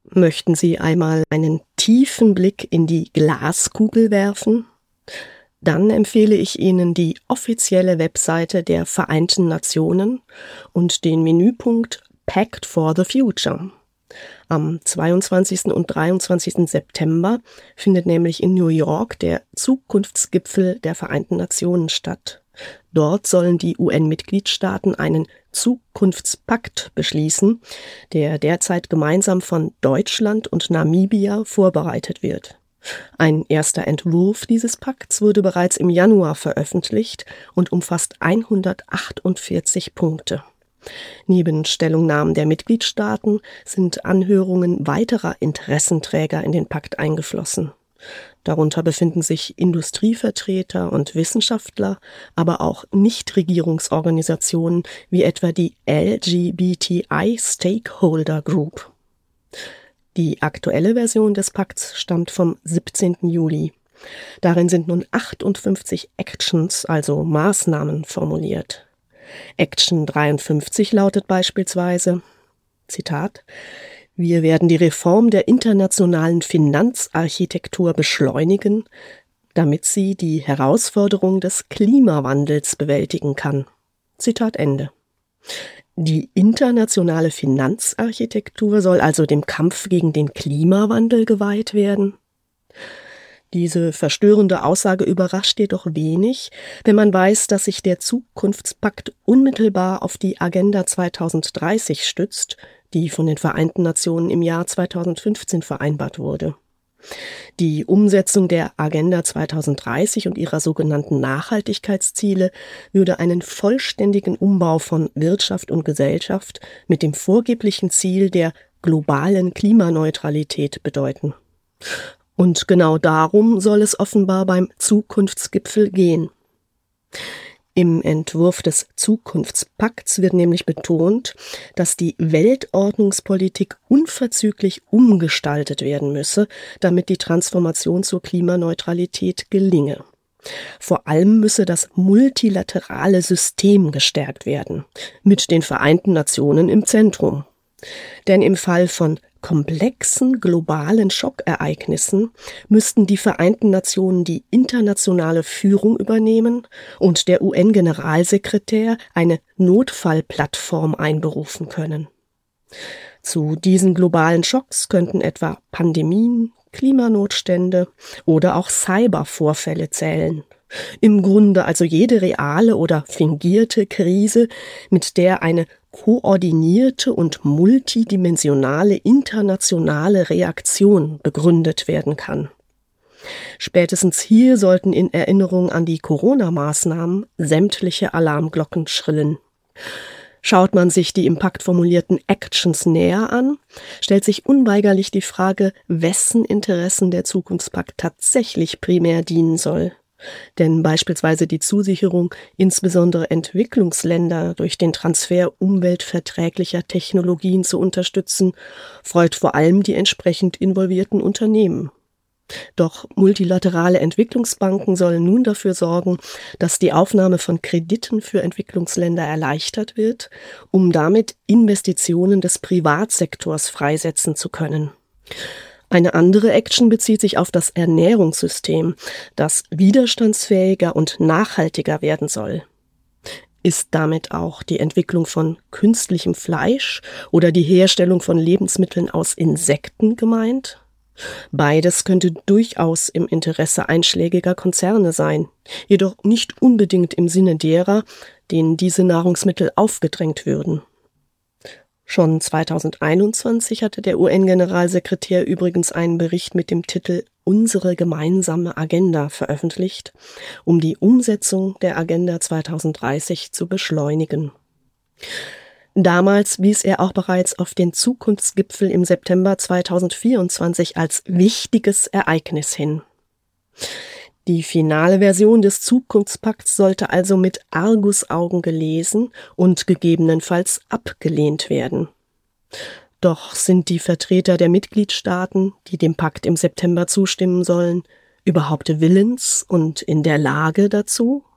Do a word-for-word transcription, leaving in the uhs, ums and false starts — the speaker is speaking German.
Möchten Sie einmal einen tiefen Blick in die Glaskugel werfen? Dann empfehle ich Ihnen die offizielle Webseite der Vereinten Nationen und den Menüpunkt Pact for the Future. Am zweiundzwanzigsten und dreiundzwanzigsten September findet nämlich in New York der Zukunftsgipfel der Vereinten Nationen statt. Dort sollen die U N-Mitgliedstaaten einen Zukunftspakt beschließen, der derzeit gemeinsam von Deutschland und Namibia vorbereitet wird. Ein erster Entwurf dieses Pakts wurde bereits im Januar veröffentlicht und umfasst hundertachtundvierzig Punkte. Neben Stellungnahmen der Mitgliedstaaten sind Anhörungen weiterer Interessenträger in den Pakt eingeflossen. Darunter befinden sich Industrievertreter und Wissenschaftler, aber auch Nichtregierungsorganisationen wie etwa die L G B T I Stakeholder Group. Die aktuelle Version des Pakts stammt vom siebzehnten Juli. Darin sind nun achtundfünfzig Actions, also Maßnahmen, formuliert. Action dreiundfünfzig lautet beispielsweise, Zitat, wir werden die Reform der internationalen Finanzarchitektur beschleunigen, damit sie die Herausforderung des Klimawandels bewältigen kann. Zitat Ende. Die internationale Finanzarchitektur soll also dem Kampf gegen den Klimawandel geweiht werden? Diese verstörende Aussage überrascht jedoch wenig, wenn man weiß, dass sich der Zukunftspakt unmittelbar auf die Agenda zweitausenddreißig stützt, die von den Vereinten Nationen im Jahr zweitausendfünfzehn vereinbart wurde. Die Umsetzung der Agenda zweitausenddreißig und ihrer sogenannten Nachhaltigkeitsziele würde einen vollständigen Umbau von Wirtschaft und Gesellschaft mit dem vorgeblichen Ziel der globalen Klimaneutralität bedeuten. Und genau darum soll es offenbar beim Zukunftsgipfel gehen. Im Entwurf des Zukunftspakts wird nämlich betont, dass die Weltordnungspolitik unverzüglich umgestaltet werden müsse, damit die Transformation zur Klimaneutralität gelinge. Vor allem müsse das multilaterale System gestärkt werden, mit den Vereinten Nationen im Zentrum. Denn im Fall von komplexen globalen Schockereignissen müssten die Vereinten Nationen die internationale Führung übernehmen und der U N-Generalsekretär eine Notfallplattform einberufen können. Zu diesen globalen Schocks könnten etwa Pandemien, Klimanotstände oder auch Cybervorfälle zählen. Im Grunde also jede reale oder fingierte Krise, mit der eine koordinierte und multidimensionale internationale Reaktion begründet werden kann. Spätestens hier sollten in Erinnerung an die Corona-Maßnahmen sämtliche Alarmglocken schrillen. Schaut man sich die im Pakt formulierten Actions näher an, stellt sich unweigerlich die Frage, wessen Interessen der Zukunftspakt tatsächlich primär dienen soll. Denn beispielsweise die Zusicherung, insbesondere Entwicklungsländer durch den Transfer umweltverträglicher Technologien zu unterstützen, freut vor allem die entsprechend involvierten Unternehmen. Doch multilaterale Entwicklungsbanken sollen nun dafür sorgen, dass die Aufnahme von Krediten für Entwicklungsländer erleichtert wird, um damit Investitionen des Privatsektors freisetzen zu können. Eine andere Action bezieht sich auf das Ernährungssystem, das widerstandsfähiger und nachhaltiger werden soll. Ist damit auch die Entwicklung von künstlichem Fleisch oder die Herstellung von Lebensmitteln aus Insekten gemeint? Beides könnte durchaus im Interesse einschlägiger Konzerne sein, jedoch nicht unbedingt im Sinne derer, denen diese Nahrungsmittel aufgedrängt würden. Schon zweitausendeinundzwanzig hatte der U N-Generalsekretär übrigens einen Bericht mit dem Titel »Unsere gemeinsame Agenda« veröffentlicht, um die Umsetzung der Agenda zweitausenddreißig zu beschleunigen. Damals wies er auch bereits auf den Zukunftsgipfel im September zweitausendvierundzwanzig als wichtiges Ereignis hin. Die finale Version des Zukunftspakts sollte also mit Argusaugen gelesen und gegebenenfalls abgelehnt werden. Doch sind die Vertreter der Mitgliedstaaten, die dem Pakt im September zustimmen sollen, überhaupt willens und in der Lage dazu?